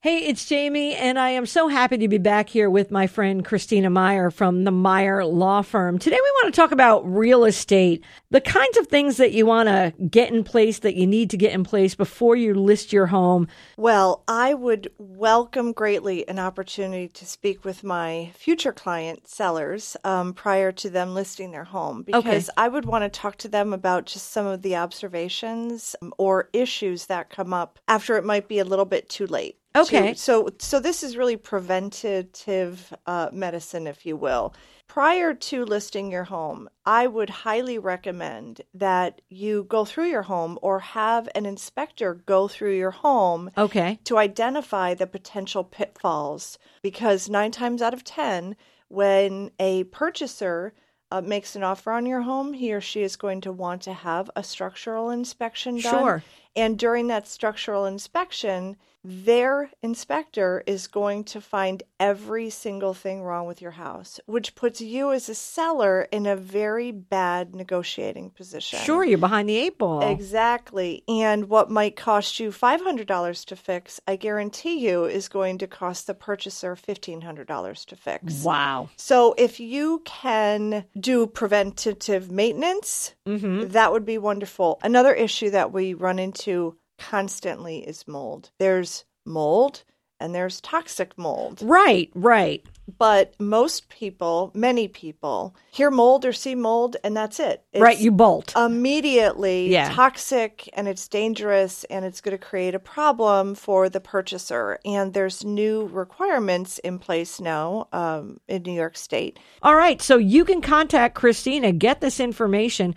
Hey, it's Jamie, and I am so happy to be back here with my friend Christina Meyer from the Meyer Law Firm. Today we want to talk about real estate, the kinds of things that you want to get in place, that you need to get in place before you list your home. Well, I would welcome greatly an opportunity to speak with my future client sellers prior to them listing their home, because I would want to talk to them about just some of the observations or issues that come up after it might be a little bit too late. Okay. So this is really preventative medicine, if you will. Prior to listing your home, I would highly recommend that you go through your home or have an inspector go through your home to identify the potential pitfalls. Because 9 times out of 10, when a purchaser makes an offer on your home, he or she is going to want to have a structural inspection done. Sure. And during that structural inspection, their inspector is going to find every single thing wrong with your house, which puts you as a seller in a very bad negotiating position. Sure, you're behind the 8 ball. Exactly. And what might cost you $500 to fix, I guarantee you, is going to cost the purchaser $1,500 to fix. Wow. So if you can do preventative maintenance, that would be wonderful. Another issue that we run into constantly is mold. There's mold and there's toxic mold. Right. But many people hear mold or see mold and that's it. Right, you bolt. Immediately toxic, and it's dangerous, and it's going to create a problem for the purchaser. And there's new requirements in place now in New York State. All right, so you can contact Christina, get this information,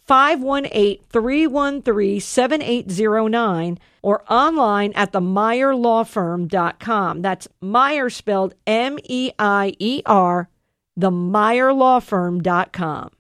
518-313-7809, or online at themeyerlawfirm.com. That's Meyer spelled M-E-I-E-R, themeyerlawfirm.com.